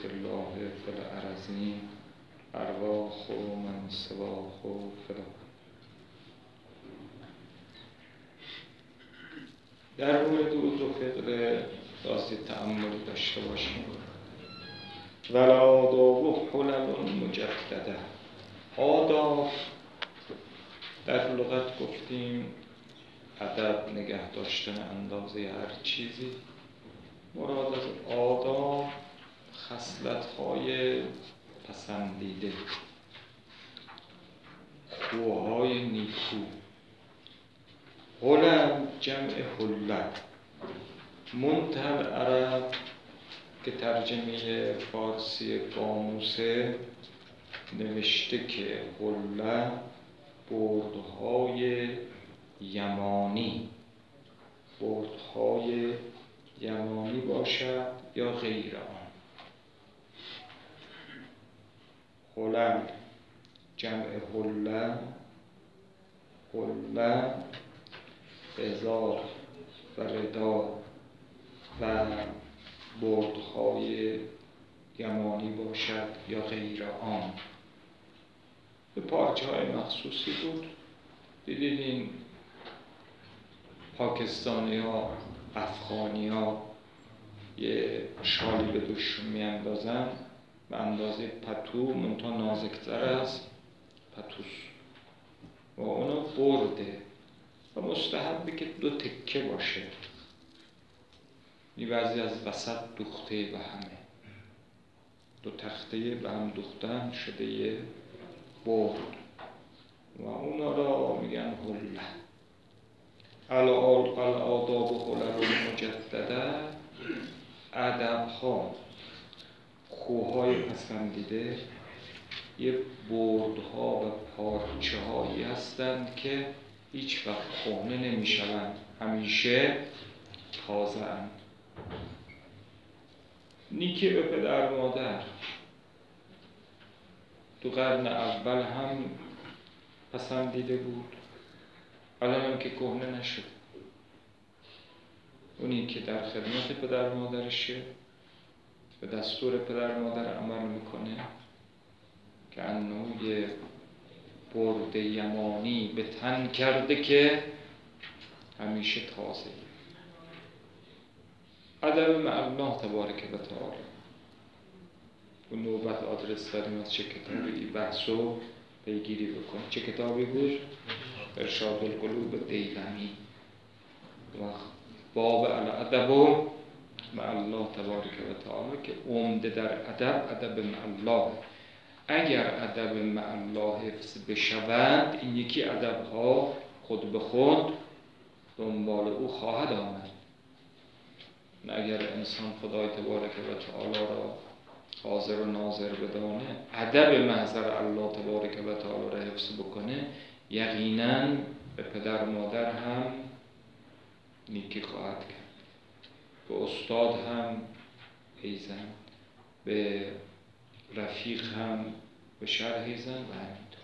الله فی الارضین ارواح من سواه فی الارض. در مورد عود و فقه راستی تأمل داشته باشیم. والآداب حلل مجدده. آداب در لغت گفتیم ادب نگه داشتن اندازه هر چیزی. مراد از آداب خصلت‌های پسندیده، خوهای نیکو. حلل جمع حله. منتهی العرب که ترجمه فارسی قاموسه نوشته که حله بردهای یمانی، بردهای یمانی باشد یا غیر آن. حلل جمع حله، حله ازار و ردا و بردهای یمانی باشد یا غیر آن. به پارچه های مخصوصی بود. دیدید این پاکستانی ها، افغانی ها یه شالی به دوشون می اندازن به اندازه پتو، منتها نازکتر از پتوس و اونو برده و مستحبه که 2 تکه باشه. این بعضی از وسط دوخته به همه، 2 تخته به هم دوختن شده یه برد و اونا را میگن حله. الآداب حلل مجدده. ادب‌ها، خوهای پسندیده، یه بردها و پارچه هایی هستند که هیچ وقت کهنه نمیشوند، همیشه تازه اند. نیکی به پدر مادر تو قرن اول هم پسندیده بود، الان هم که کهنه نشد. اونی که در خدمت پدر مادرشه، به دستور پدر مادر عمل میکنه که انه یه برد یمانی به تن کرده که همیشه تازه. ادب مع الله تبارک و تعالی. اون نوبت آدرس داریم از چه کتابی بحثو پیگیری بکنیم. چه کتابی بود؟ ارشاد القلوب دیلمی و باب الادب مع الله تبارک و تعالی که عمده در ادب مع الله. اگر ادب مع الله حفظ بشود، این یکی ادب‌ها خود به خود دنبال او خواهد آمد. اگر انسان خدای تبارک و تعالی را حاضر و ناظر بدانه، ادب محضر الله تبارک و تعالی را حفظ بکنه، یقیناً به پدر مادر هم نیکی خواهد کرد، به استاد هم ایزن، به رفیق هم به شرح زن و همینطور.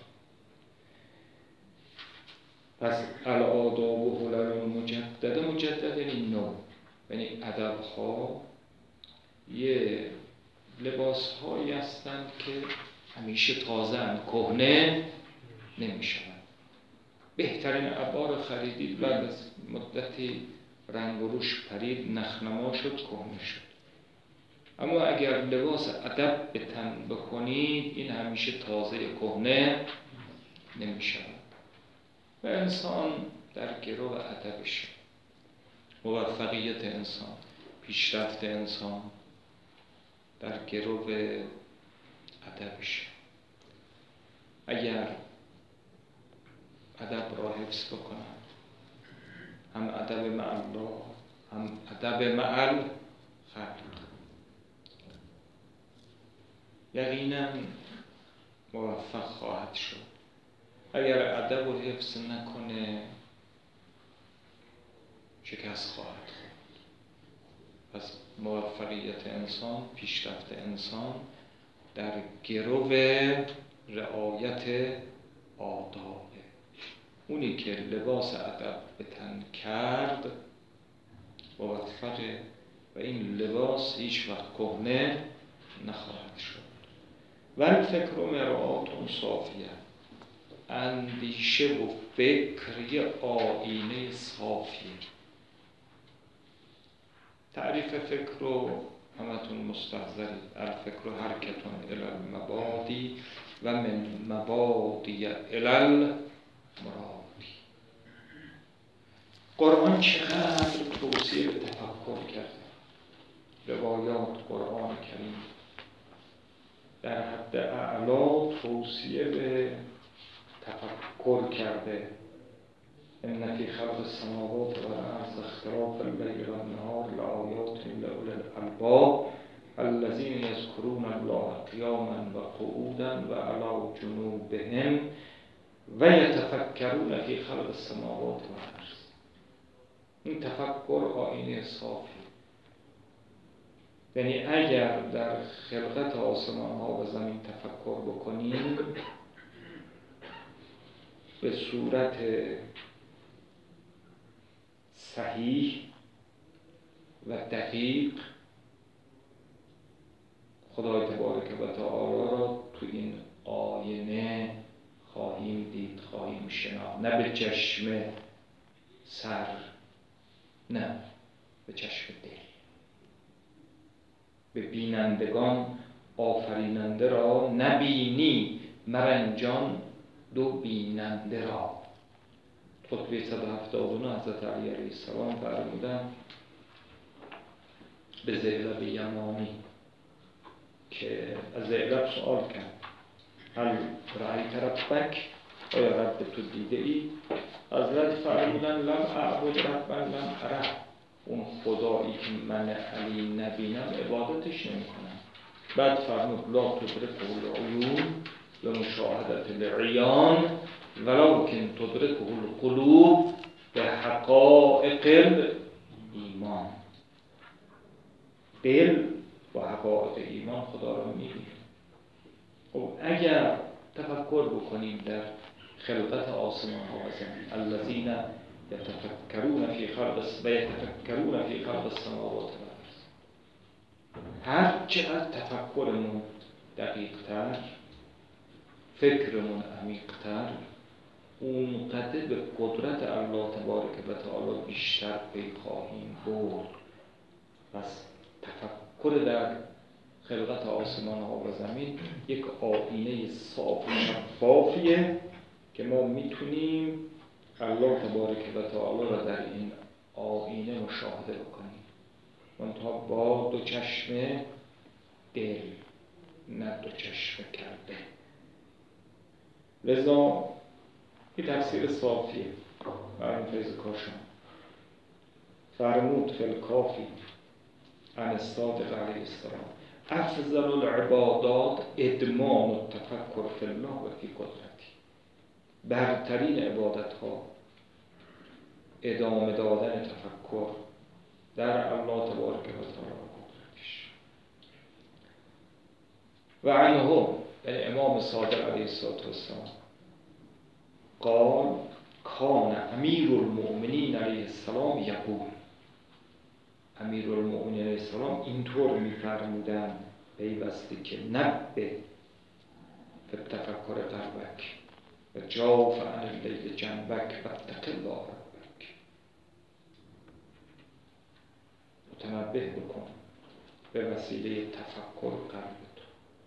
پس الآداب حلل مجدده. مجدده یعنی نو، یعنی ادب‌ها یه لباس‌هایی هستند که همیشه تازه اند، کهنه نمی‌شوند. بهترین عبا خریدید، بعد از مدتی رنگ و روش پرید، نخنما شد، کهنه شد. اما اگر لباس ادب به تن بکنید، این همیشه تازه، کهنه نمی‌شود. و انسان در گرو ادبش، موفقیت انسان، پیشرفت انسان در گرو ادبش. اگر ادب را حفظ بکنن، هم ادب مع الله هم ادب مع الخلق، یقینا موفق خواهد شد. اگر ادب رو حفظ نکنه، شکست خواهد خورد. پس موفقیت انسان، پیشرفت انسان در گرو رعایت آدابه. اونی که لباس ادب به تن کرد موفقه و این لباس هیچ وقت کهنه نخواهد شد. ولی فکر و مرآتون صافیه، اندیشه و فکر یه آینه صافیه. تعریف فکر رو همتون مستحضرید. الفکر حرکتون الی المبادی و من مبادی الی المرادی. قرآن چقدر توصیه به تفکر کرده. روایات قرآن کریم در حد اعلا توصیه به تفکر کرده. ان فی خلق السماوات والارض اختلاف الليل والنهار لآیات لأولی الالباب الذین یذکرون الله قیاما وقعودا وعلی جنوبهم ویتفکرون فی خلق السماوات والارض. این تفکر آینه صافی، یعنی اگر در خلقت آسمان ها و زمین تفکر بکنیم به صورت صحیح و دقیق خدای تبارک و تعالی را تو این آینه خواهیم دید، خواهیم شناخت. نه به چشم سر، نه به چشم دل. به بینندگان آفریننده را نبینی، مرنجان دو بیننده را. خطبه 179 حضرت علی علیه السلام فرمودن به زیلب یمانی که از زیلب سوال کرد هل رأیت ربک، آیا رب تو دیده ای؟ حضرت فرمودن لم اعبد ربا لم اره، اون خدایی که من علی نبینم عبادتش نمی کنم. بعد فرمود لا تدرکه العیون به مشاهدت العیان ولکن تدرکه القلوب به حقائق ایمان. دل با حقائق ایمان خدا را می‌بینه. خب اگر تفکر بکنیم در خلقت آسمان ها و زمین، الذین یتفکرون فی خلق السماوات والارض، هر چقدر تفکرمون دقیق‌تر، فکرمون عمیق‌تر، اونقدر به قدرت الله تبارک و تعالی بیشتر پی خواهیم برد. پس تفکر در خلقت آسمان ها و زمین یک آینه صاف و شفافیه که ما میتونیم الله تبارک و تعالی را در این آینه مشاهده بکنیم، منتها با دو چشم دل، نه دو چشم کرده. لذا این تفسیر صافیه. مرحوم فیض کاشان فرمود فی الکافی عن الصادق علیه السلام افضل العبادات ادمان التفکر فی الله و فی قدرتی. برترین عبادت ها ادامه دادن تفکر در الله تبارک و تعالی و قدرتش. و عنه، یعنی امام صادق علیه السلام قال کان امیر المؤمنین علیه السلام یقول، امیر المؤمنین علیه السلام اینطور می‌فرمودند پیوسته که نبه فی التفکر قلبک و جاف عن اللیل جنبک و اتق الله ربک. متنبه بکن به وسیله تفکر قلبت.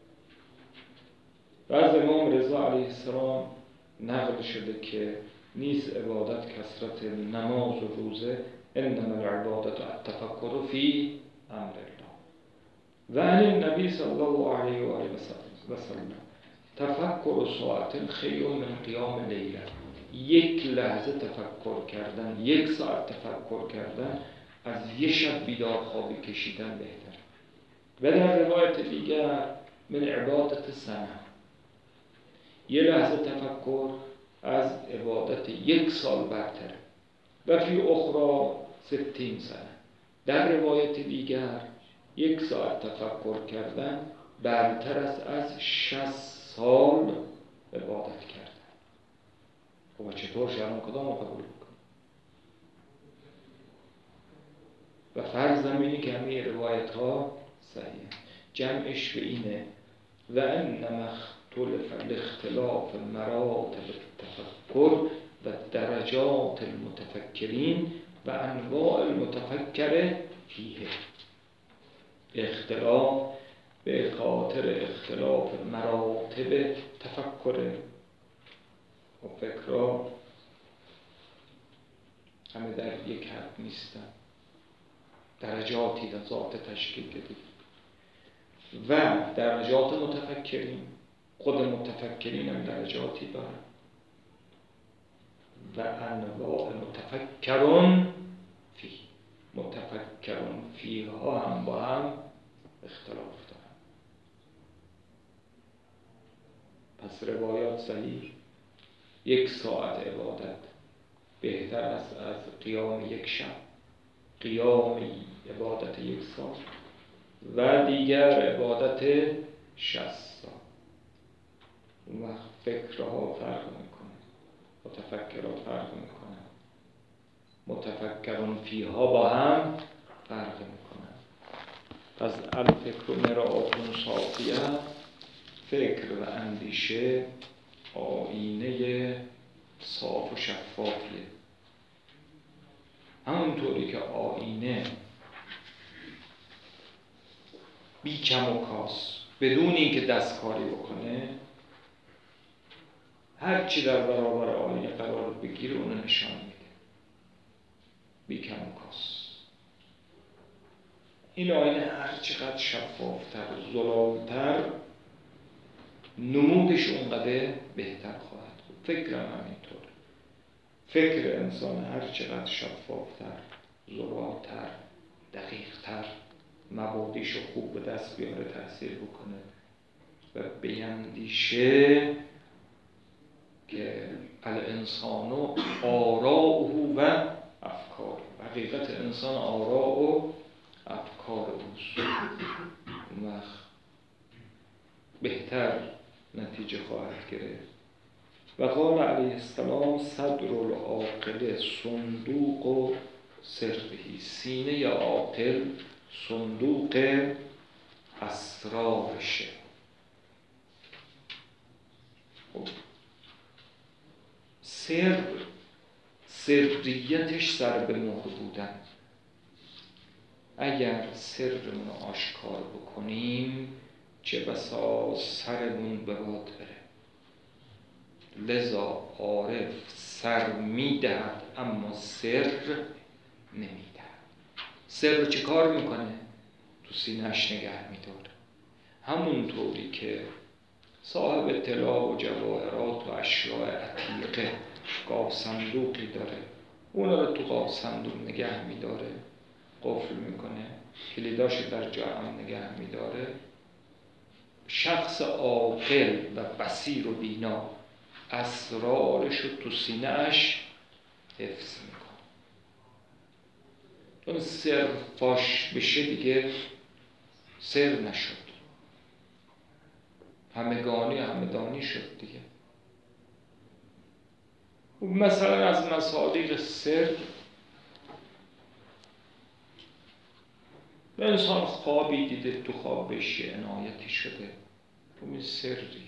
و از امام رضا علیه السلام نقل شده که نیست عبادت کثرت نماز و روزه، انما العبادت التفکر فی امر الله. و عن النبی صلی الله علیه و آله و سلم تفکر ساعت خیر من قیام لیله. یک لحظه تفکر کردن، یک ساعت تفکر کردن از یک شب بیدار خوابی کشیدن بهتر. و در روایت دیگر من عبادت سنه، یک لحظه تفکر از عبادت یک سال برتره. و فی اخرى 60 سنه. در روایت دیگر یک ساعت تفکر کردن برتر است از 60 سال عبادت کردن. خب چطور شرم کدام قبول کنیم؟ و فرض اینه که همه روایت ها صحیح. جمعش به اینه و انما اختلف الاختلاف مراتب التفکر و درجات المتفکرین و انواع المتفکر فیه. اختلاف به خاطر اختلاف مراتب تفکر و فکرها همه در یک حد نیستن، درجاتی در ذات تشکیل دادی و درجات متفکرین، خود متفکرین هم درجاتی دارن و انواع متفکرون فی، متفکرون فی ها هم با هم اختلاف دارن. پس روایات صحیح 1 ساعت عبادت بهتر است از قیام 1 شب، قیام عبادت 1 سال و دیگر عبادت 60 سال. اون وقت فکرها فرق میکنه، متفکرها فرق میکنه، متفکرون فیها با هم فرق میکنه. پس الفکر مرآة صافیه، فکر و اندیشه آینه صاف و شفافیه. همونطوری که آینه بی کم و کاس بدون اینکه دستکاری بکنه هر چی در برابر آینه قرار بگیره اونو نشان میده، بی کم و کاس. این آینه هر چقدر شفافتر و زلالتر نمودش اونقدر بهتر خواهد بود. فکرم همینطور، فکر انسان هر چقدر شفافتر، زلالتر، دقیقتر مبادیش رو خوب به دست بیاره، تأثیر بکنه و بیندیشه که الانسان آراءه و افکار، حقیقت انسان آراء و افکار اوست. اون وقت بهتر نتیجه خواهد گرفت. و قال علیه السلام صدر العاقل صندوق سرهی، سینه عاقل صندوق اسرارشه. سریتش سر به مهر بودن. اگر سرمون آشکار بکنیم چه بسا سرمون به باد بره. لذا عارف سر میدهد اما سر نمیدهد. سر رو چه کار میکنه؟ تو سینه‌اش نگه میداره. همونطوری که صاحب طلا و جواهرات و اشیاء عتیقه گاو صندوقی داره، اون رو تو گاو صندوق نگه میداره، قفل میکنه، کلیداش در جا هم نگه میداره. شخص عاقل و بصیر و بینا اسرارش رو تو سینه‌اش حفظ میکنه. اون سر فاش بشه دیگه سر نشد، همدانی شد دیگه. مثلا از مصادیق سر به انسان خوابی دیده، تو خوابش عنایتی شده، این سری،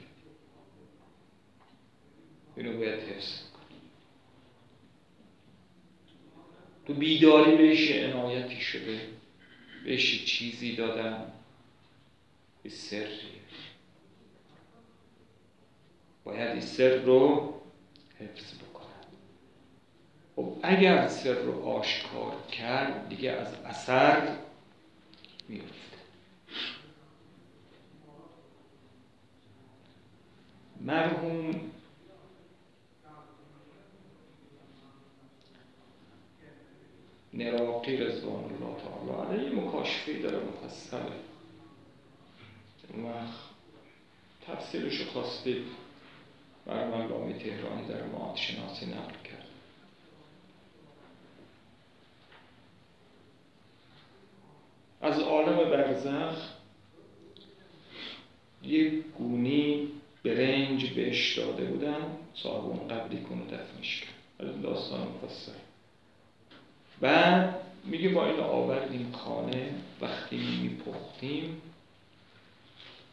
اینو باید حفظ کنی. تو بیداری بهش عنایتی شده، بهش چیزی دادن، این سری، باید این سر رو حفظ بکنن. خب اگر سر رو آشکار کرد دیگه از اثر میفته. مرحوم نراقی رضوان الله تعالی علیه مکاشفه‌ای داره مفصله، و تفسیرش رو خواستید برای علامه تهرانی در معاد شناسی نقل کرد. از عالم برزخ یک گونی برنج بهش داده بودن، صاحب اون قبلی کنو دفنش کرد. داستان مفصل. بعد میگه ما اینو آوردیم خانه، وقتی میپختیم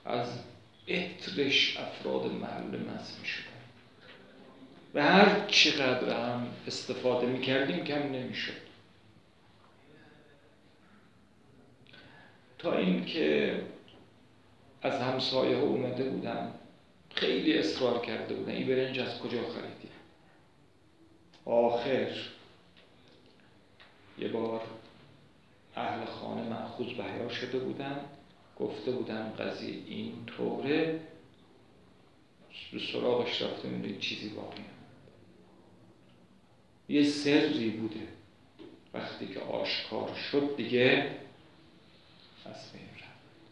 از عطرش افراد محل مس می شدن و هر چقدر هم استفاده می کردیم کم نمی شد. تا این که از همسایه ها اومده بودن خیلی اصرار کرده بودن این برنج از کجا خریدی؟ آخر یه بار اهل خانه مأخوذ به حیا شده بودن، گفته بودن قضیه این طوره، به سراغش رفته میدونید چیزی باقی یه سری بوده، وقتی که آشکار شد دیگه از بین رفت.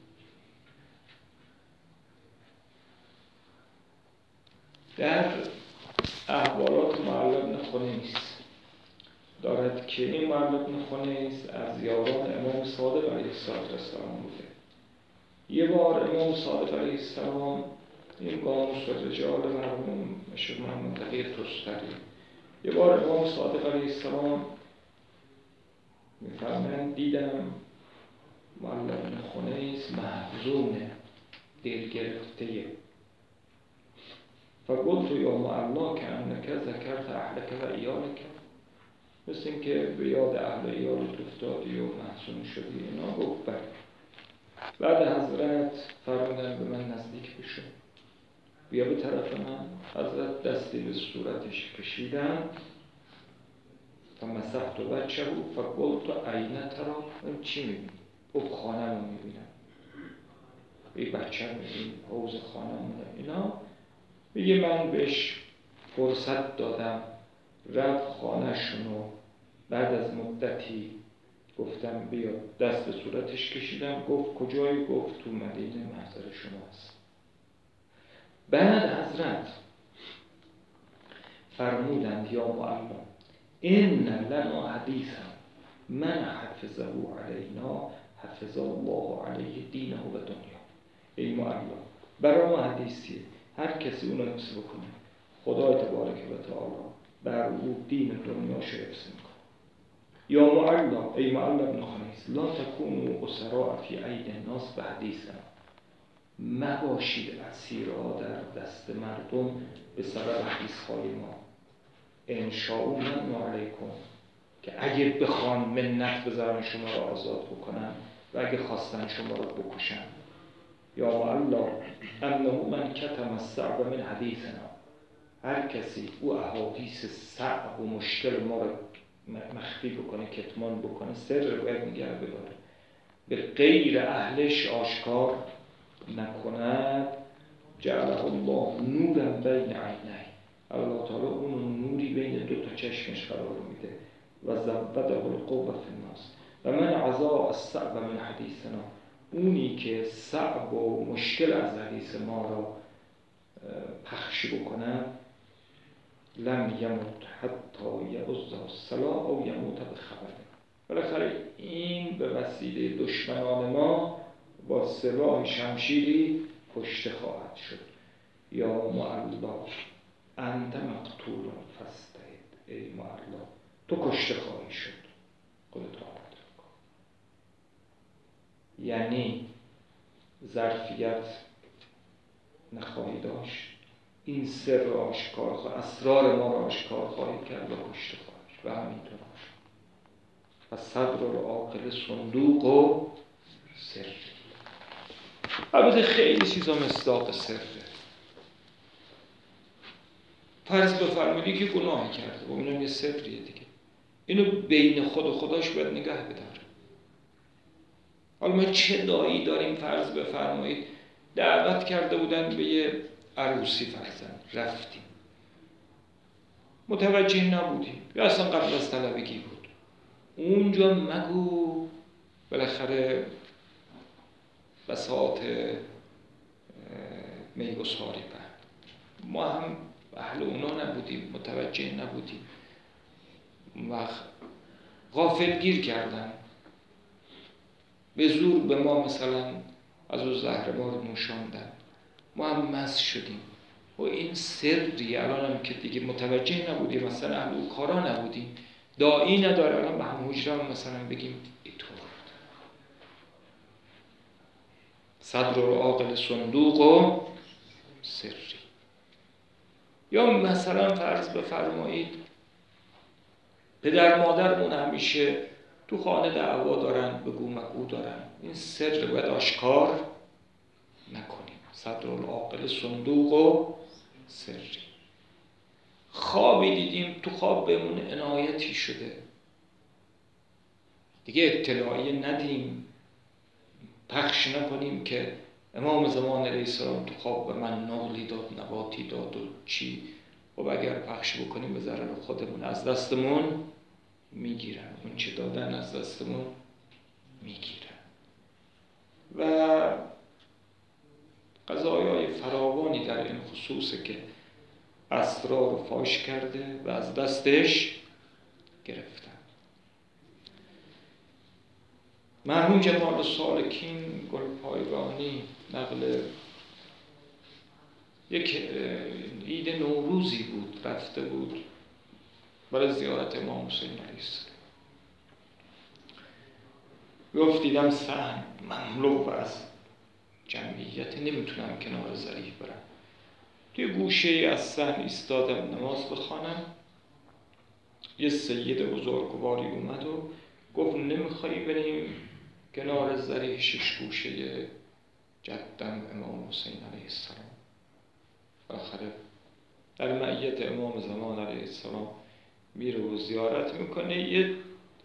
در احوالات معلی بن خنیس دارد که این معلی بن خنیس از یاران امام صادق علیه السلام بوده. یه بار امام صادق علیه السلام این قاموس و رجال مرحوم شیخ محمد تقی طستری، یه بار امام صادق علیه السلام میفرمایند دیدم معلی بن خنیس محزونه، دل گرفته. فقلت یا معلی که انک ذکرت اهلک و ایالک، مثل این که به یاد اهل ایالت افتادی و محزون شدی اینا. گفت بله. بعد حضرت فرمودن به من نزدیک بشو، بیا به طرف من. حضرت دستی به صورتش کشیدن فمسحت وجهه فقلت عین ترا، این چی میبینی؟ گفت خانه رو میبینم. این بچه رو میبینی؟ حوض خانه مونه اینا. بگه من بهش فرصت دادم رفت خانه‌شونو. بعد از مدتی گفتم بیا، دست به صورتش کشیدم. گفت کجایی؟ گفت تو مدینه محضر شماست. بعد حضرت فرمودند یا معلی این لنا حدیثا من حفظه علینا حفظ الله علیه دینه و دنیا. ای معلی برای ما حدیثیه، هر کسی اونو حفظ بکنه خدای تبارک و تعالی بر او دین دنیاش حفظ میکنه. یا معلی ای معلی بن خنیس لا تکونوا اسراء فی اید الناس به حدیثنا، مباشید اسیرا در دست مردم به سبب حدیث‌های ما. انشاء من علیکم، که اگه بخوان منت بذارن شما را آزاد بکنن و اگه خواستن شما را بکشن. یا معلی انه من کتم الصعب من حدیثنا، هر کسی او احادیث صعب و مشکل ما را مخفی بکنه، کتمان بکنه، سر رو باید نگه بداره، به غیر اهلش آشکار نکند، جعله الله نورا بین عینیه، الله تعالی اون نوری بین دو تا چشمش قرار میده. و زبده القوة فی الناس و من عزا الصعب من حدیثنا، اونی که صعب و مشکل از حدیث ما را پخش بکنن لم یموت حتی یعز الصلاة او یموت بخبره. بالاخره این به وسیله دشمنان ما با سلاح شمشیری کشته خواهد شد. یا معلی انت مقتول فاستعد، ای معلی تو کشته خواهی شد، خودت آماده کن. یعنی ظرفیت نخواهی داشت، این سر را آشکار خواهی، اسرار ما را آشکار خواهی کرد و کشته خواهی شد. و همینطور و صدر العاقل صندوق و سر. البته خیلی چیزا مصداق سره. فرض بفرمایید که گناه کرده و اونم یه سریه دیگه، اینو بین خود و خداش باید نگه بداره. حالا ما چه دایی داریم؟ فرض بفرمایید دعوت کرده بودن به یه عروسی فرزند، رفتیم متوجه نبودیم یا اصلا قبل از طلبگی بود، اونجا مگو بالاخره بساط میگساری کرد. ما هم اهل اونا نبودیم، متوجه نبودیم، وقت غافلگیر کردن، به زور به ما مثلا از او زهرمار نوشاندن، ما هم مست شدیم. و این سری الان هم که دیگه متوجه نبودیم، مثلا اهل او کارا نبودیم، داعی نداره الان به هم حجره مثلا بگیم اینطور صدر العاقل صندوق و سری. یا مثلا فرض بفرمایید پدر مادرمون همیشه تو خانه دعوا دارن، بگو مگو دارن، این سر باید آشکار نکنیم. صدر العاقل صندوق و سری. خوابی دیدیم، تو خواب بهمون عنایتی شده، دیگه اطلاعیه ندیم، پخش نکنیم که امام زمان علیه السلام تو خواب به من نقلی داد، نباتی داد و چی. خب اگر پخش بکنیم به ضرر خودمون، از دستمون میگیرن، اون چه دادن از دستمون میگیرن. و قضایای فراوانی در این خصوصه که اسرار رو فاش کرده و از دستش گرفتن. مرحوم جمال سالکین گلپایگانی نقل یک عید نوروزی بود، رفته بود برای زیارت امام حسین علیه السلام. گفت دیدم صحن مملو از جمعیت، نمیتونم کنار ظریف برم. توی گوشه از صحن ایستادم نماز بخوانم. یه سید بزرگواری اومد و گفت نمیخوایی بریم کنار ظریف شش گوشه جدم امام حسین علیه السلام؟ بالاخره در معیت امام زمان علیه السلام میره و زیارت میکنه، یه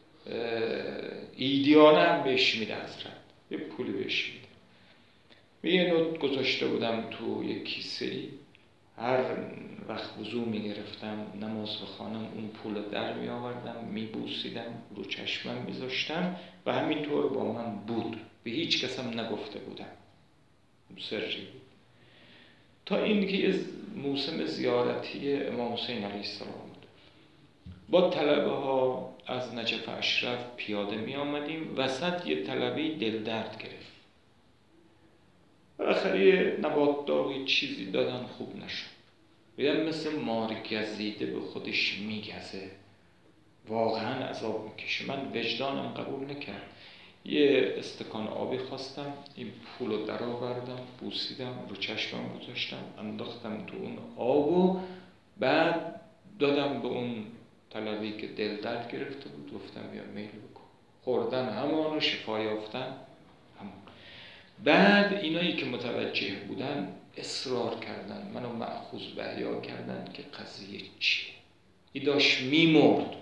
ایدیانه هم بهش میده، حضرت یه پولی بهش میده. یه نوت گذاشته بودم تو یک کیسه‌ای، هر وقت وضو میگرفتم نماز بخوانم اون پول در می آوردم، میبوسیدم، رو چشمم میذاشتم و همینطور با من بود، به هیچ کسم نگفته بودم، سری بود. تا این که یه موسم زیارتی امام حسین علیه السلام بود، با طلبه ها از نجف اشرف پیاده می آمدیم، وسط یه طلبه دل درد گرفت، بالاخره یه نبات داغی چیزی دادن، خوب نشد. بیدم مثل مار گزیده به خودش میگزه، واقعا عذاب میکشه. من وجدانم قبول نکرد، یه استکان آبی خواستم، این پولو در آوردم، بوسیدم، رو چشمم گذاشتم، انداختم تو اون آبو، بعد دادم به اون طلبی که دل درد گرفته بود، گفتم بیا میل بکن. خوردن همانو، شفا یافتن همون. بعد اینایی که متوجه بودن اصرار کردن، منو مأخوذ به احیا کردن که قضیه چیه. این داشت میمرد،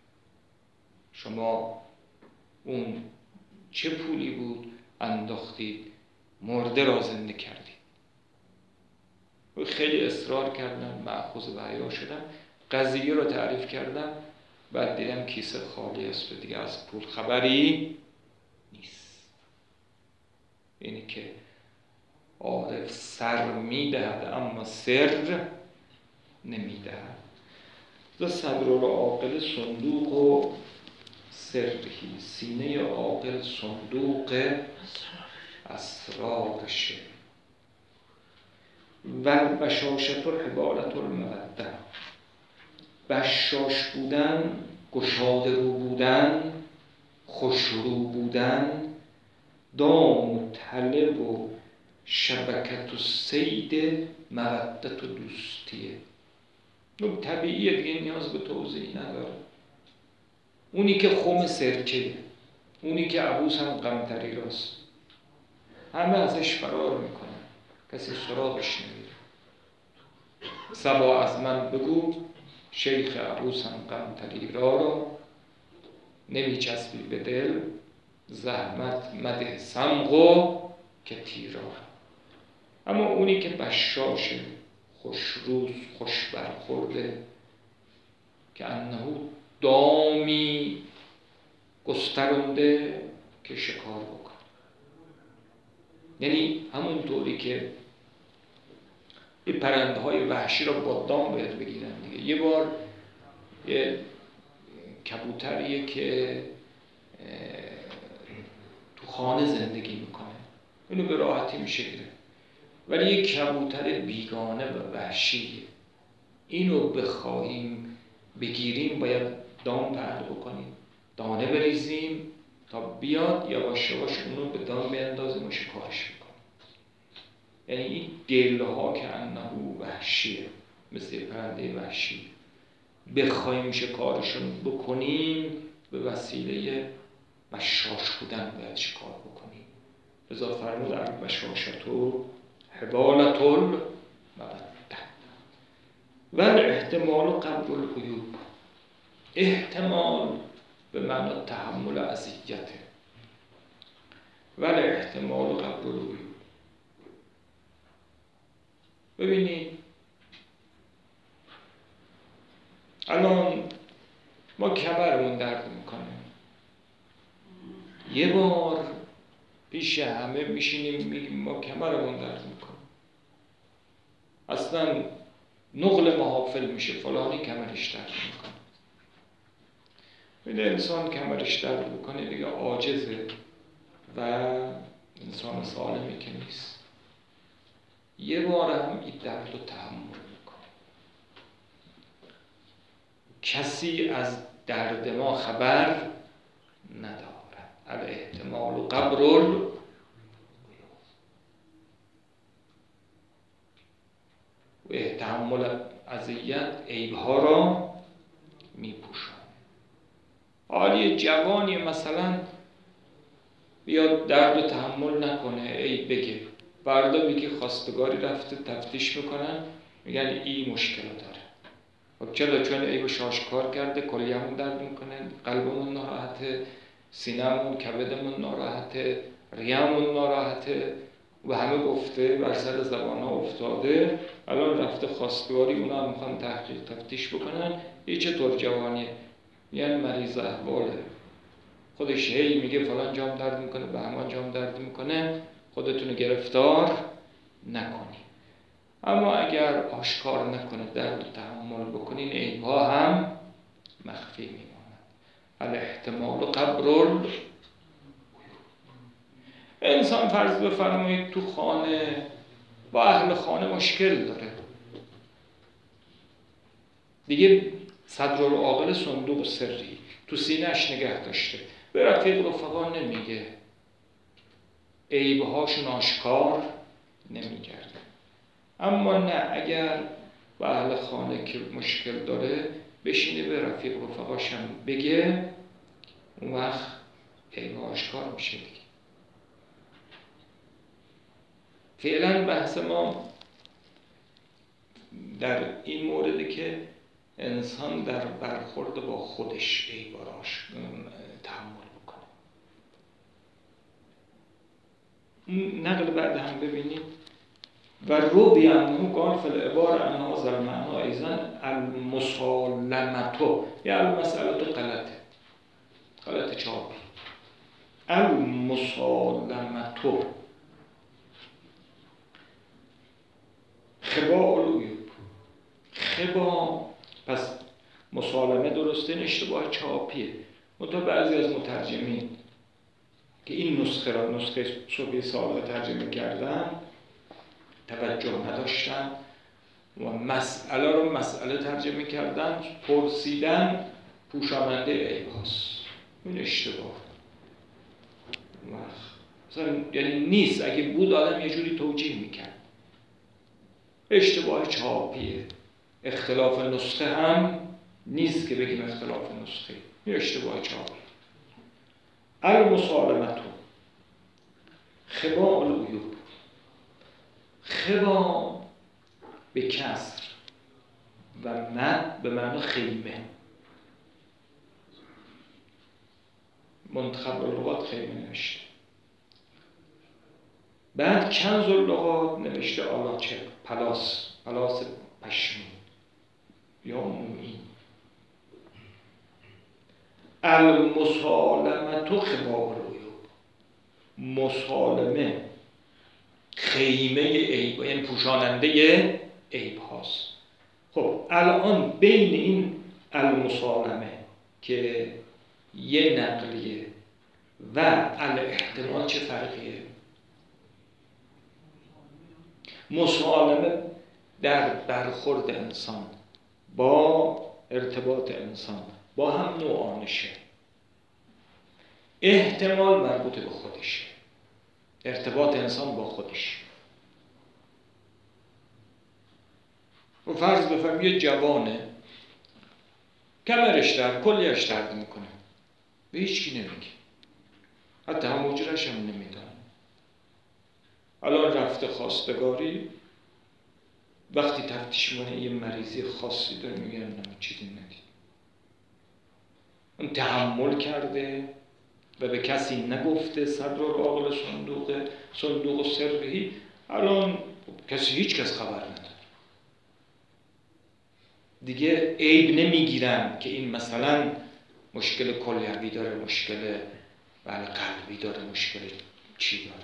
شما اون چه پولی بود انداختید، مرده را زنده کردید. خیلی اصرار کردن، مأخوذ به احیا شدن، قضیه رو تعریف کردم، بعد دیدم کیسه خالی است و دیگه از پول خبری نیست. یعنی که عارف سر میدهد اما سر نمیدهد. ز صدر العاقل صندوق و سرهی، سینه عاقل صندوق اسرارشه. و بشاشت الحبالت المودة، بشاش بودن، گشاده رو بودن، خوشرو بودن، دام و طلب و شبکت و صید مودت و دوستیه. اون طبیعیه دیگه، نیاز به توضیح نداره. اونی که خم سرکه، اونی که عبوس هم قمطری راست، همه ازش فرار میکنن، کسی سراغش نمیره. صبا از من بگو شیخ عبوس هم قمطری را نمیچسبی به دل، زحمت مده سمغو که تیرا. اما اونی که بشاشه، خوشروز، خوش برخورده، که انه دامی گسترنده که شکار بکن. یعنی همون طوری که این پرنده های وحشی را با دام باید بگیرن دیگه. یه بار یه کبوتریه که تو خانه زندگی میکنه، اینو به راحتی میشه گرفت، ولی یک کبوتر بیگانه و وحشیه، اینو بخواهیم بگیریم باید دام پهن بکنیم، دانه بریزیم تا بیاد، یواش یواش اونو به دام بیندازیم و شکارش میکنیم. یعنی این دلها که انه وحشیه، مثل پرنده وحشی، بخوایم شکارشون بکنیم به وسیله مشاش بودن باید شکار بکنیم. لذا فرمود البشاشتو حبالة المودة و الاحتمال قبل العیوب. احتمال به معنی تحمل اذیته، ولی احتمال قبل العیوب. ببینید الان ما کمرمون درد میکنه، یه بار پیش همه میشینیم میگیم ما کمرمون درد میکنه، اصلا نقل محافل میشه فلانی کمرش درد میکنه. ببینید انسان کمرش درد میکنه دیگه عاجزه و انسان سالمی که نیست. یه بار هم این درد رو تحمل میکنه. کسی از درد ما خبر نداره. الاحتمال قبل العیوب. و تحمل اذیت عیبها را میپوشاند. حالی جوانی مثلا بیاد درد و تحمل نکنه، عیب بگه، فردا میگه خواستگاری رفته تفتیش میکنن میگن این مشکل داره. خب چرا؟ چون عیبش آشکار کرده، کلیه‌مون درد میکنه، قلبمون ناراحته، سینه‌مون، کبدمون ناراحته، ریه‌مون ناراحته و همه گفته بر سر زبان ها افتاده. الان رفته خواستگاری، اونا هم میخوان تحقیق تفتیش بکنن. این چطور جوانیه؟ یعنی مریض احواله، خودش هی میگه فلان جام درد میکنه، به همان جام درد میکنه. خودتون گرفتار نکنی. اما اگر آشکار نکنه، درد و تحمل بکنین، عیب‌ها هم مخفی میماند. الاحتمال قبل العیوب. انسان فرض بفرمایید تو خانه با اهل خانه مشکل داره دیگه، صدرالعاقل صندوق سری تو سینه‌اش نگه داشته، به رفیق رفقا نمیگه، عیب‌هاشون آشکار نمیگرده. اما نه، اگر با اهل خانه که مشکل داره بشینه به رفیق رفقاشم بگه، اون وقت عیب آشکار میشه دیگه. فعلا بحث ما در این مورده که انسان در برخورد با خودش عیباراش تحمل بکنه. نقل بعد هم ببینید و روی انه قال فی العبار انها ذل معنا ایضا المسالمتو، یا المسئلت غلط چاپی، المسالمتو خباء العیوب. خبا، پس مسالمه درسته، اشتباه چاپیه. منتها بعضی از مترجمین که این نسخه صبح سابق ترجمه کردن توجه نداشتن و مسئله رو مسئله ترجمه کردن، پرسیدن پوشاننده عیب هاست. این اشتباه مثلا یعنی نیست. اگه بود آدم یه جوری توجیه میکرد. اشتباه چاپیه. اختلاف نسخه هم نیست که بگیم اختلاف نسخه، این اشتباه چاپی. المسالمتو خباء العیوب. خبا به کسر و مد به معنی خیمه. منتخب اللغات خیمه نوشته. بعد کنز اللغات نوشته آلاچه، پلاس پشمی یا مویی. المسالمتو خباء العیوب. مسالمه خیمه عیب، یعنی پوشاننده عیب هاست. خب الان بین این المسالمه که یه نقلیه و الاحتمال چه فرقیه؟ مسالمه در برخورد انسان با ارتباط انسان با هم نوعانشه. احتمال مربوط به خودشه، ارتباط انسان با خودش. و فرض بفرم یه جوانه کمرش درد، کلیش درد میکنه، به هیچ کی نمیگه، حتی هم حجرش هم نمیدونه. الان رفته خواستگاری، وقتی تفتیش میکنه یه مریضی خاصی داره، میگن نه چیزی ندید. اون تحمل کرده و به کسی نگفته، صدر و راغل صندوق سرهی. الان هیچ کس خبر نداره دیگه. عیب نمیگیرن که این مثلا مشکل کلیوی داره، مشکل قلبی داره، مشکل چی داره.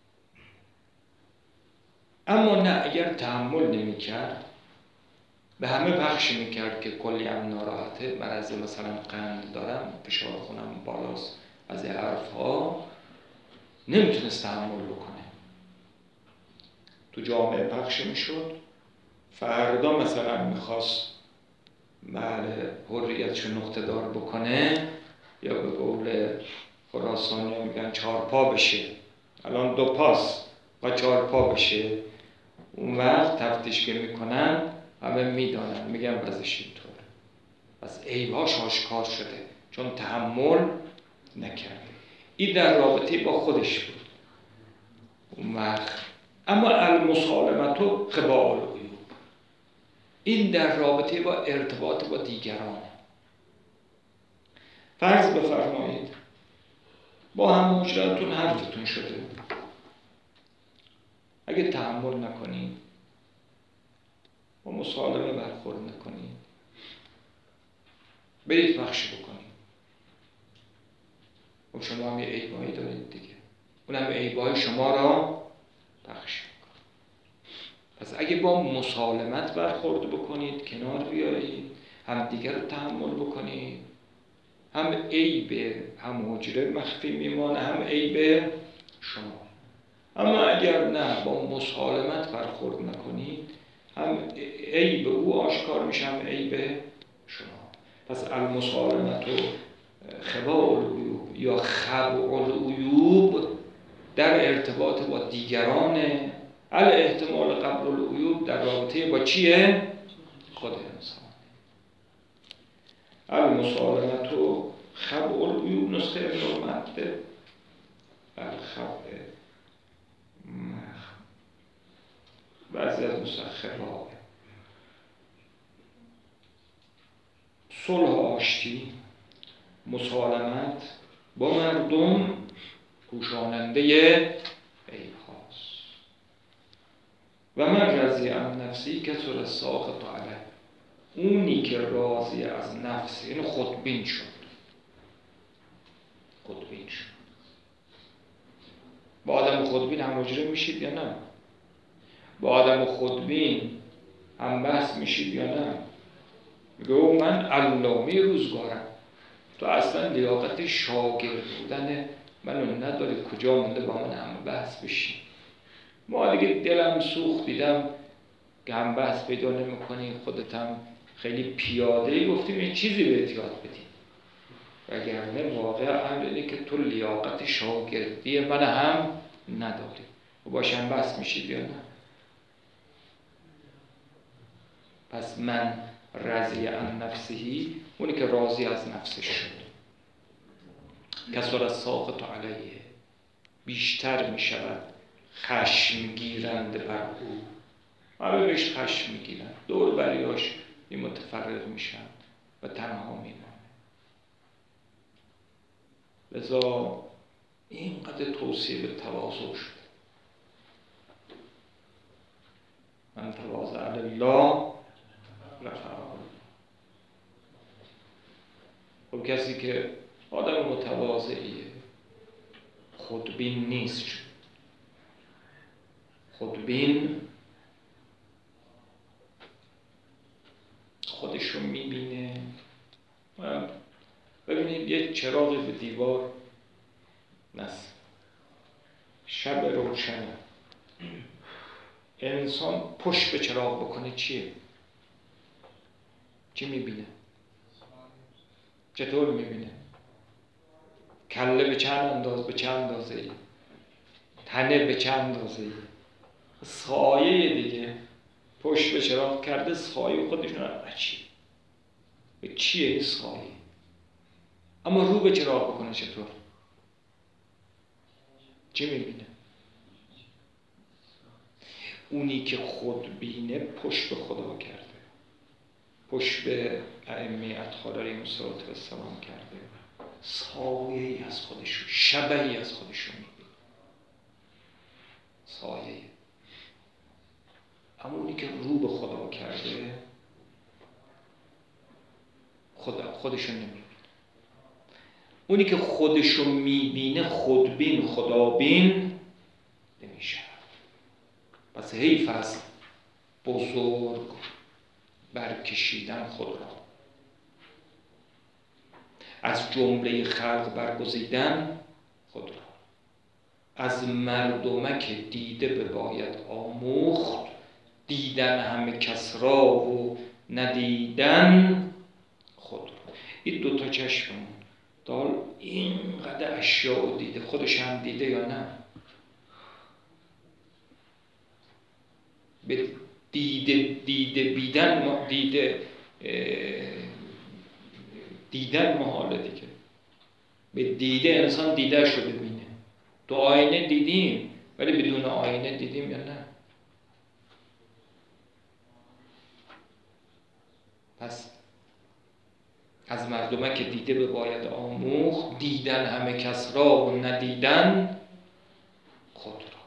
اما نه، اگر تحمل نمیکرد، به همه پخش میکرد که کلی هم ناراحته، مرض مثلا قند دارم، فشار خونم بالاست، از این حرفها، نمیتونست تحمل بکنه. تو جامعه پخش میشد. فردا مثلا میخواست حریتشو نقطه دار بکنه، یا به قول خراسانی میگن 4 پا بشه، الان 2 پاست و 4 پا بشه. اون وقت تفتیش که میکنن همه میدانن، میگن وضعش اینطور، پس عیباش آشکار شده چون تحمل نکرده. این در رابطه با خودش بود. اون وقت اما المسالمت و خباء العیوب، این در رابطه با ارتباط با دیگران. فرض بفرمایید با هم مجراتون حرفتون شده، اگه تحمل نکنید و مسالمه برخورد نکنید، برید بخش بکنید. و شما هم یه عیبایی دارید دیگه، اونم عیبای شما را بخش میکنه. پس اگه با مسالمت برخورد بکنید، کنار بیایید، هم دیگر رو تحمل بکنید، هم عیب هم حجره مخفی میمانه، هم عیب شما. اما اگر نه، با مسالمت برخورد نکنید، هم عیب او آشکار میشه، هم عیب شما. پس المسالمت و خباء العیوب یا خبع العیوب در ارتباط با دیگرانه. الاحتمال قبل العیوب در رابطه با چیه؟ خود انسان. المسالمت و خبع العیوب نسخه ابن المعدل الخبع، بعضی از مسخرها. صلح آشتی، مسالمت با مردم پوشاننده عیب هاست. و من رضی عن نفسی کثر الساخط علیه، اونی که راضی از نفس، یعنی خودبین شد. با آدم خودبین هم مجرم میشید یا نه؟ با آدم خودبین هم بحث میشید یا نه؟ میگه من علامه روزگارم، تو اصلا لیاقت شاگرد بودن منو نداری، کجا مونده با من هم بحث بشی؟ ما دیگه دلم سوخت، دیدم که هم بحث پیدا نمی کنی، خودت هم خیلی پیاده‌ای، گفتیم این چیزی به احتیاط بدیم. وگرنه واقع امر اینه که تو لیاقت شاگردی من هم نداری. و باشم بحث میشید یا نه؟ پس من رضی عن نفسهی، اونی که راضی از نفسش شد. کثر الساخط علیه، بیشتر می شود خشم گیرنده بر او. همه بهش خشم می گیرن، دور بریاش این متفرق می شن و تنها می مانه. لذا اینقدر توصیه به تواضع شد. من تواضع لله رفعه. خب کسی که آدم متواضعیه، خودبین نیست. خودبین خودش رو میبینه. ببینید یه چراغ به دیوار نصب، شب روشن، انسان پشت به چراغ بکنه چیه؟ چی میبینه؟ چطور میبینه؟ کله به چند اندازه ای؟ تنه به چند اندازه ای؟ سایه دیگه پشت به چراغ کرده، سایه خودشون رو چیه این سایه؟ اما رو به چراغ بکنه چطور؟ چی میبینه؟ اونی که خود بینه پشت به خدا کرده، پشت به ائمه اطهار علیهم السلام کرده، سایه‌ای از خودشو، شبهی از خودشو میبینه، سایه. اما اونی که رو به خدا کرده خودشو نمیبینه. اونی که خودشو میبینه خودبین، خدابین نمیشه. پس حیف است بزرگ برکشیدن خود را، از جمله خلق برگزیدن خود را، از مردمک دیده بباید آموخت، دیدن همه کس را و ندیدن خود را. این دوتا چشممون دال اینقدر اشیاء دیده، خودش هم دیده یا نه؟ به دیدن محاله دیگه. به دیده انسان دیده شو ببینه. تو آینه دیدیم ولی بدون آینه دیدیم یا نه؟ پس از مردمه که دیده به باید آموخت، دیدن همه کس را و ندیدن خود را.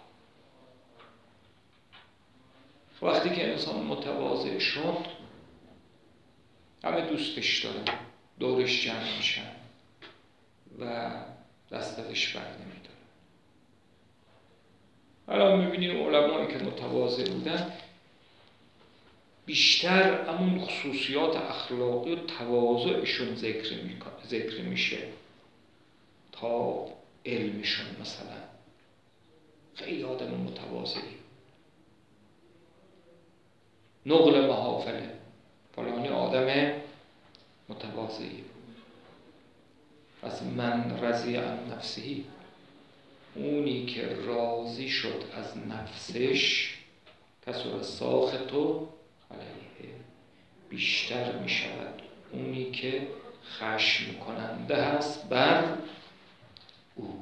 وقتی که انسان متواضع شد، همه دوستش دارن، دورش جمع میشن و دست ازش بر نمیدارن. الان میبینید علمایی که متواضع بودن بیشتر همون خصوصیات اخلاقی و تواضعشون ذکر میشه تا علمشون. مثلا خیلی آدم متواضعی، نقل محافله، فلانی آدم متواضعی بود. از من رضی عن نفسهی، اونی که راضی شد از نفسش، کسر ساخط علیه، بیشتر می شود اونی که خشم کننده هست بر او.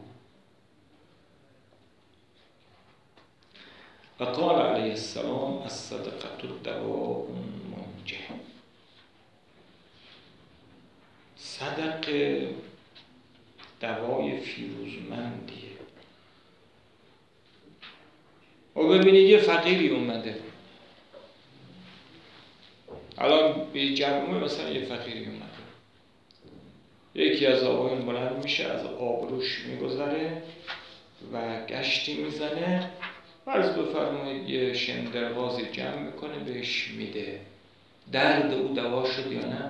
و قال علیه السلام الصدقه دواء منجه. صدقه دوای فیروزمندیه. و ببینید یه فقیری اومده، الان به جمعه مثلا یه فقیری اومده، یکی از آقایون بلند میشه، از آبروش میگذره و گشتی میزنه، فرض بفرمایید یه شندروازی جمع میکنه بهش میده. درد او دوا شد یا نه؟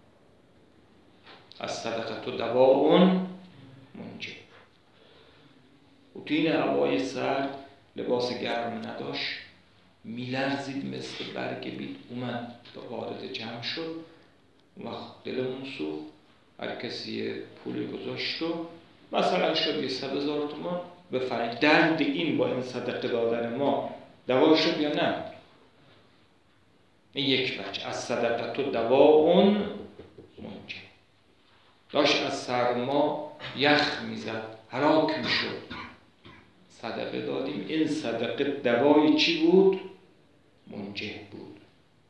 از صدقه دواء منجه. او تو این هوای سرد لباس گرم نداشت، میلرزید مثل برگ بید. اومد وارد جمع شد، وقت دلمون سوخت، هر کسی پولی گذاشت و مثلا شد 100,000 تومان. بفرمایید درد این با این صدقه دادن ما دوا شد یا نه؟ این یک وجه. از صدقه دواء منجه. داشت از سرما یخ میزد، هلاک میشد، صدقه دادیم. این صدقه دوای چی بود؟ منجه بود.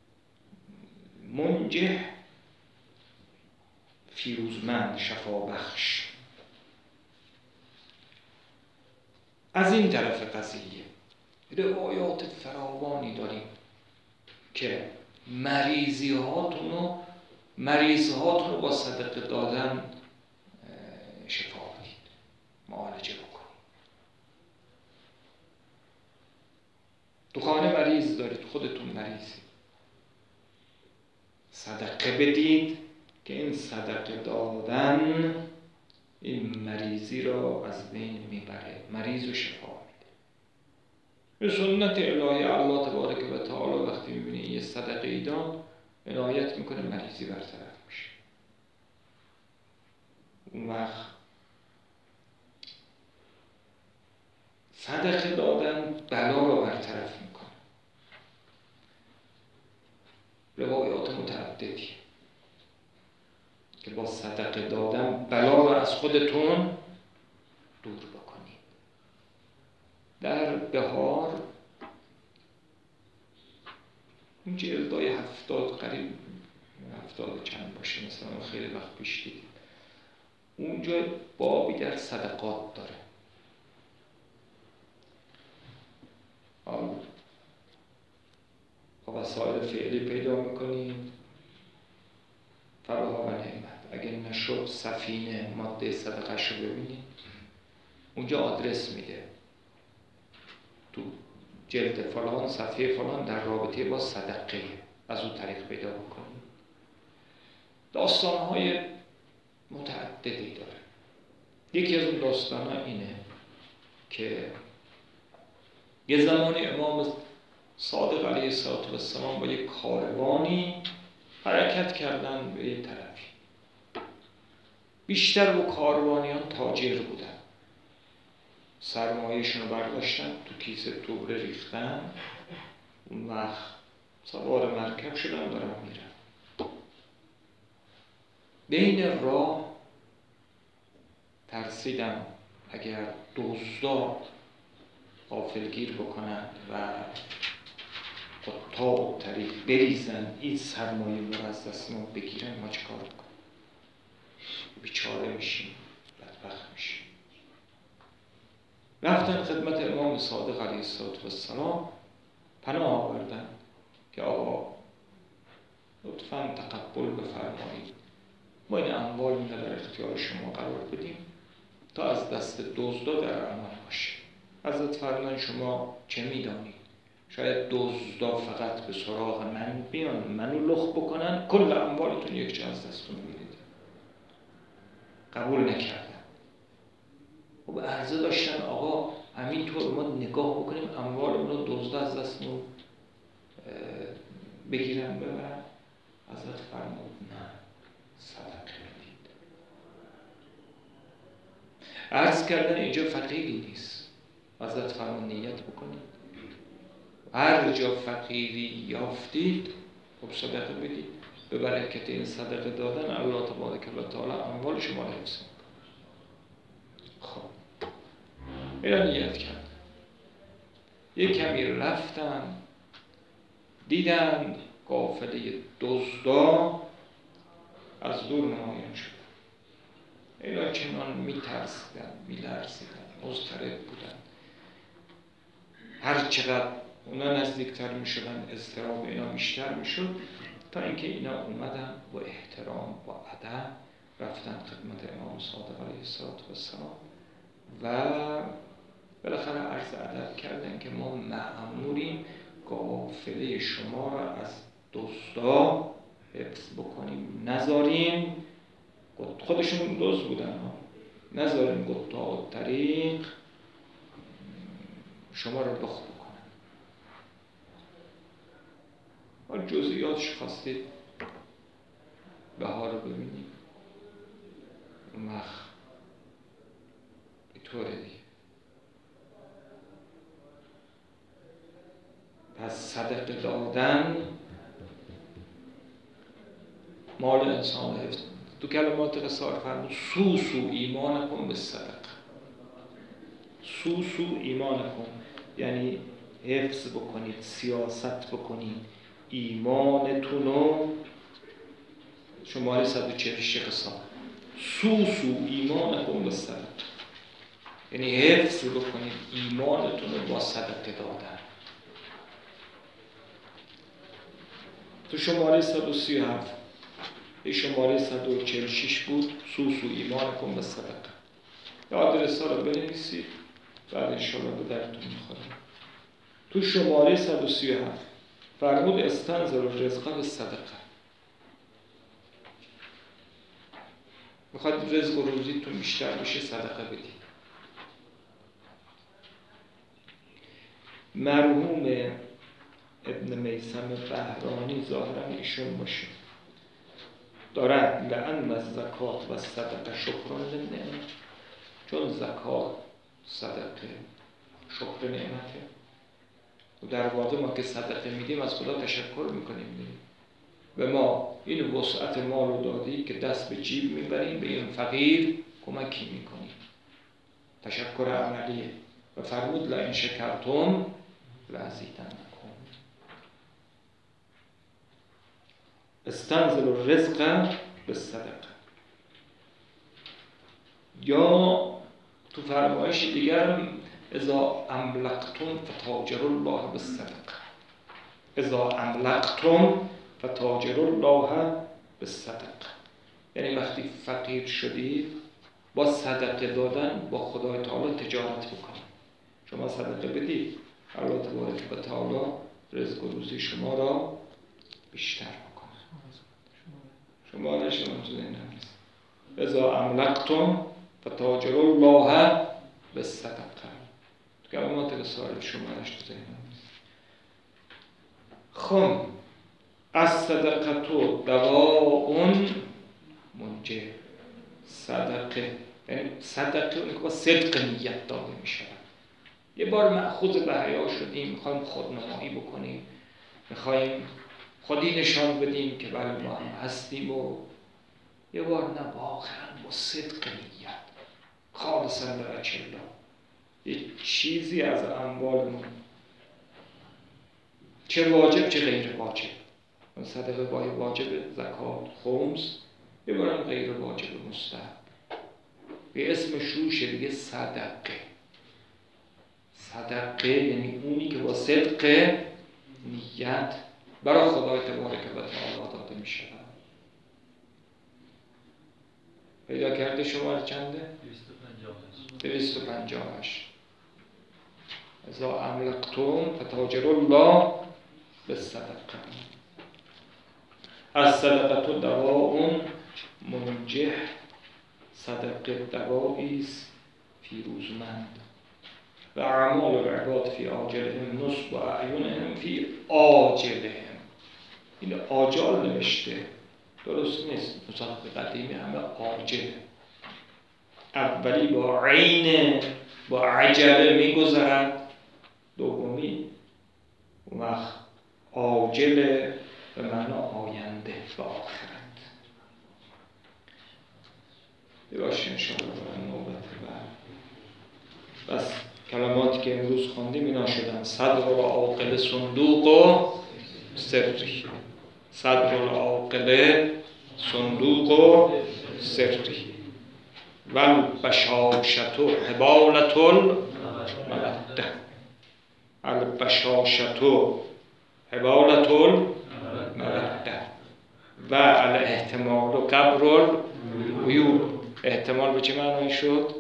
منجه فیروزمند، شفابخش. از این طرف قضیه روایات فراوانی داریم که مریضهاتون رو با صدقه دادن شفا بدید، معالجه بکنید. تو خانه مریض دارید، خودتون مریضید، صدقه بدید که این صدقه دادن این مریضی را از بین میبره، مریض رو شفا میده. به سنت الهی الله تبارک و تعالی وقتی میبینه یه صدقه ای داد، عنایت میکنه، مریضی برطرف میشه. اون وقت صدقه دادن بلا رو برطرف میکنه. صدقه دادن بلا رو از خودتون دور بکنید. در بهار اون جلدای 70 قریب 70 چند باشه مثلا خیلی وقت پیش دیدیم، اونجا بابی در صدقات داره. وسایل فعلی پیدا میکنید، فراها و نعمت. اگه نشد سفینه ماده صدقه‌شو ببینید، اونجا آدرس میده تو جلد فلان صفحه فلان در رابطه با صدقه، از اون طریق پیدا بکنید. داستانهای متعددی داره. یکی از اون داستانها اینه که یه زمانی امام صادق علیه السلام با یک کاروانی حرکت کردن به یه طرفی. بیشتر و کاروانیان تاجر بودن، سرمایه‌شون رو برداشتن تو کیسه توبره ریختن، اون وقت سوار مرکب شدن دارن میرن. بین راه ترسیدم اگر دزدا غافلگیر بکنند و قطاع طریق بریزن این سرمایه رو از دست ما بگیرن، ما چه کار کنیم؟ بیچاره میشیم، بدبخت میشیم. رفتن خدمت امام صادق علیه السلام پناه آوردن که آقا لطفاً تقبل بفرمایید، ما این اموال رو در اختیار شما قرار بدیم تا از دست دزدا در امان باشه. حضرت فرمودن شما چه میدانید؟ شاید دزدا فقط به سراغ من بیان، منو لخ بکنن، کل اموالتون یک جا از دستتون میدید. قبول نکردن. خب عرضه داشتن آقا همینطور ما نگاه بکنیم اموالمون رو دزدا از دستمون بگیرن ببرن؟ حضرت فرمود نه، صدقه بدید. عرض کردن اینجا فقیری نیست. حضرت فرمود نیت بکنید، هر جا فقیری یافتید خب صدقه بدید. به برکت این صدقه دادن الله تبارک و تعالی اموال شما رو حفظ میکنه. خب اینا نیت کردن، یک کمی رفتن، دیدن قافله دزدا از دور نمایان شد. اینا چنان میترسیدن، میلرزیدن، مضطرب بودن. هر چقدر اونا نزدیکتر میشدن اضطراب اینا بیشتر میشد، تا اینکه اینا اومدن با احترام با ادب رفتن خدمت امام صادق علیه السلام و بالاخره عرض ادب کردن که ما مأموریم قافله شما را از دزدا حفظ بکنیم، نذاریم خودشون دزد بودن نذاریم قطاع طریق شما رو لخ بکنن. حال جزئیاتش خواستید بهار رو ببینید، اون وقت اینطوره دیگه. پس صدقه دادن مال انسان حفظ. تو کلمات قصار فرمود سوسو ایمانکم به صدقه. سوسو ایمانکم یعنی حفظ بکنید، سیاست بکنید ایمانتون رو. شماره 140 شیخ صاحب سوسو ایمانکم به صدقه یعنی حفظ بکنید ایمانتون رو با صدقه دادن. تو شماره 137 شماره 146 بود سوسو ایمانکم به صدقه. یا آدرس ها رو بنویسید بعد انشاءالله به درتون میخوره. تو شماره 137 فرمود استنزل الرزق به صدقه. میخواد رزق و روزیتون بیشتر بشه صدقه بدید. مرحوم ابن میثم بهرانی ظاهرا ایشون باشه دارد لأن الزکات و صدقه شکران للنعمت، چون زکات صدقه شکر نعمته و در واقع ما که صدقه میدیم از خدا تشکر میکنیم. به ما این وسعت ما رو دادی که دست به جیب میبریم به این فقیر کمکی میکنیم. تشکر عملیه. و فرمود لئن شکرتم لازیدنکم. استنزل الرزق بالصدقه. یا تو فرمایش دیگر اذا املقتم فتاجروا الله بالصدقه. اذا املقتم فتاجروا الله بالصدقه. یعنی وقتی فقیر شدید با صدقه دادن با خدای تعالی تجارت بکنید. شما صدقه بدید، الله تبارک و تعالی رزق و روزی شما را بیشتر بکنه. شما تو ذهنم نیست. اذا املقتم فتاجروا الله بالصدقه. کلمات رسالت شما تو ذهنم نیست. خب الصدقه دواء منجی. صدقه یعنی صدقه اون که با صدق نیت داده می شود. یه بار مأخوذ به حیا شدیم، میخوایم خودنمایی بکنیم، میخوایم خودی نشان بدیم که بله ما هم هستیم، و یه بار نه، واقعا با صدق نیت خالصا لوجه الله یه چیزی از اموالمون، چه واجب چه غیر واجب، اون صدقه با واجب زکات خمس، یه بارم غیر واجب مستحب، به اسم شوشه دیگه صدقه. صدقه یعنی اونی که با صدق نیت برای خدای تبارک و تعالی داده می شود. پیدا کرده شماره چنده؟ 258. اذا املقتم فتاجروا الله بالصدقه. الصدقه دواء منجح. صدقه دوایی است فیروزمند. و اعمال العباد فی آجلهم نصب اعینهم فی آجلهم. این آجال نوشته، درست نیست، نسخه قدیمی همه آجل، اولی با عین با عجله میگذرد، دومی وقت آجله به معنی آینده و آخرت. باشه انشاءالله برای نوبت بعد. بس کلماتی که امروز خواندیم اینا شدن: صدر العاقل صندوق و سری. صدر العاقل صندوق و سری. والبشاشة حبالة المودة. البشاشة حبالة المودة. و الاحتمال قبر العیوب. احتمال به چه معنی شد؟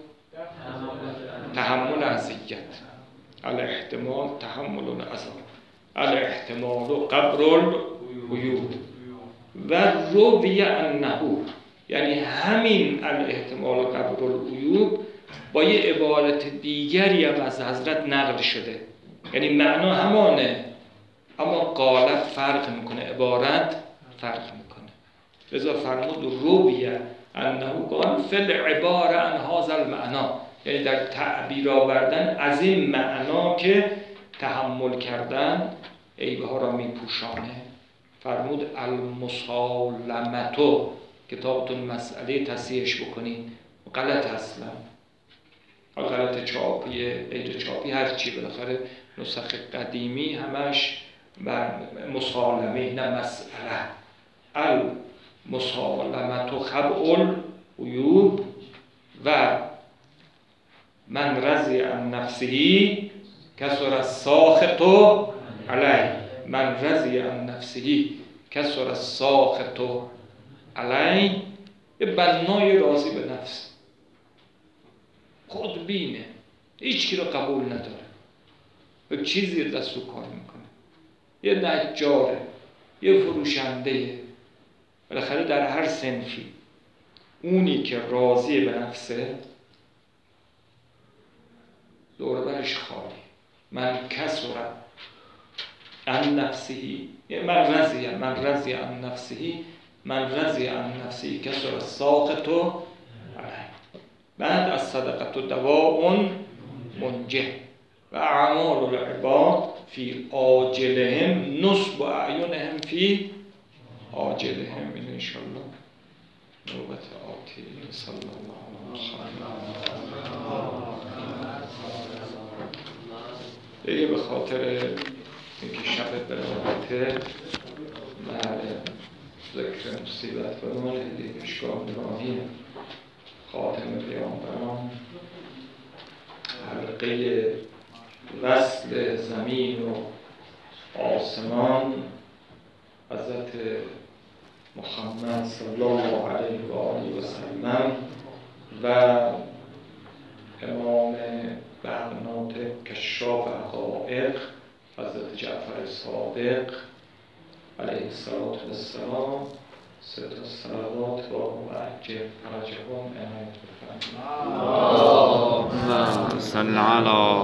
تحمل اذیت. الاحتمال تحمل الاذى. الاحتمال قبر العیوب. و روی انه، یعنی همین الاحتمال قبر العیوب با یه عبارت دیگری هم از حضرت نقل شده، یعنی معنا همانه اما قالب فرق میکنه، عبارت فرق میکنه. لذا فرمود روی انه قال فل عباره عن هذا المعنا، یعنی در تعبیر آوردن از این معنا که تحمل کردن عیبها را میپوشانه. فرمود المسالمتو، کتابتون مسئله تصحیحش بکنین، غلط اصلا، غلط چاپی غیر چاپی هر چی، بالاخره نسخه قدیمی همش و مسالمه نه مسئله. المسالمتو خبع العیوب و من رضی عن نفسه کسر الساخط علیه. من رضی عن نفسه کسر الساخط علیه. یه بنای راضی به نفس، خودبینه، هیچ کی رو قبول نداره، به چیزی دست و کار میکنه، یه نجاره، یه فروشنده، بالاخره در هر صنفی اونی که راضی به نفسه دور برش خالی. من کسر عن نفسه، من رضی عن نفسه، من رضی عن نفسه کسر الساخط علیه. بعد از صدقه دواء منجح و اعمال العباد فی آجلهم نصب اعینهم فی عاجلهم این انشالله نوبت آتی صلی الله علیه دیگه به خاطر اینکه شب برابطه بعد ذکر مصیبت بمانه دیگه اشگاه نراهی خاتم پیامبران حلقه وصل زمین و آسمان حضرت محمد صلی الله علیه و آله و سلم و امام بغناط کشاف حقایق حضرت جعفر صادق علیه السلام ست صلوات و معجل فرجهم عنایت بفرمایید. اللهم صل علی